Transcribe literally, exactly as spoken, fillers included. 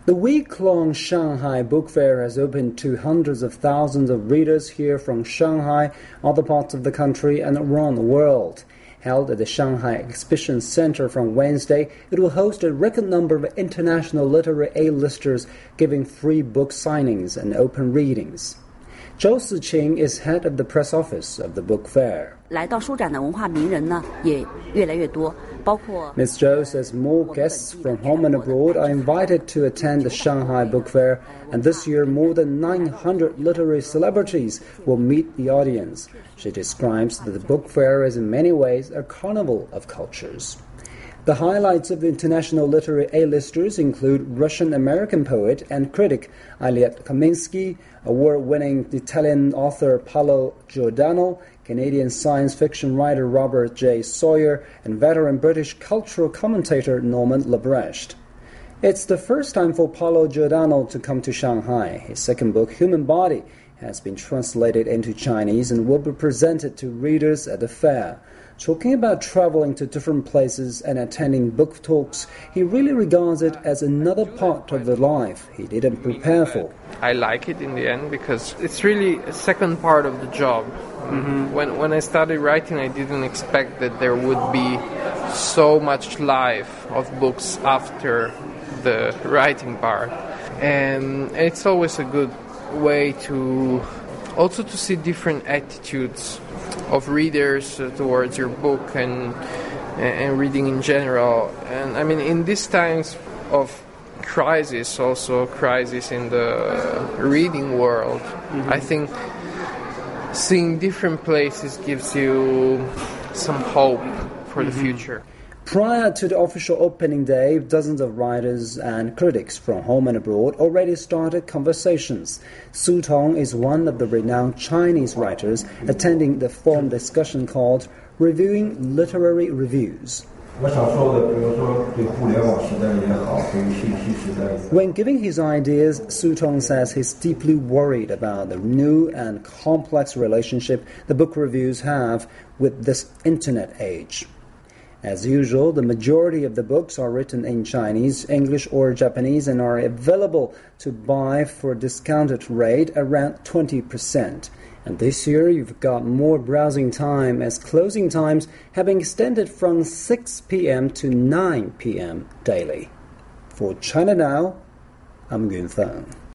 The week-long Shanghai Book Fair has opened to hundreds of thousands of readers here from Shanghai, other parts of the country, and around the world. Held at the Shanghai Exhibition Center from Wednesday, it will host a record number of international literary A-listers giving free book signings and open readings. Zhou Siqing is head of the press office of the book fair. 来到书展的文化名人呢，也越来越多，包括 Miz Zhou says more guests from home and abroad are invited to attend the Shanghai Book Fair, and this year more than nine hundred literary celebrities will meet the audience. She describes that the book fair is in many ways a carnival of cultures. The highlights of the international literary A-listers include Russian-American poet and critic Ilya Kaminsky, award-winning Italian author Paolo Giordano, Canadian science fiction writer Robert J. Sawyer, and veteran British cultural commentator Norman Lebrecht. It's the first time for Paolo Giordano to come to Shanghai. His second book, Human Body, has been translated into Chinese and will be presented to readers at the fair. Talking about traveling to different places and attending book talks, he really regards it as another part of the life he didn't prepare for. I like it in the end because it's really a second part of the job. Mm-hmm. When when I started writing, I didn't expect that there would be so much life of books after the writing part. And it's always a good way to also to see different attitudes of readers uh, towards your book and and reading in general. And I mean, in these times of crisis, also crisis in the reading world, mm-hmm. I think seeing different places gives you some hope for mm-hmm. the future. Prior to the official opening day, dozens of writers and critics from home and abroad already started conversations. Su Tong is one of the renowned Chinese writers attending the forum discussion called Reviewing Literary Reviews. When giving his ideas, Su Tong says he's deeply worried about the new and complex relationship the book reviews have with this internet age. As usual, the majority of the books are written in Chinese, English or Japanese and are available to buy for a discounted rate around twenty percent. And this year you've got more browsing time as closing times have been extended from six p.m. to nine p.m. daily. For China Now, I'm Yun Feng.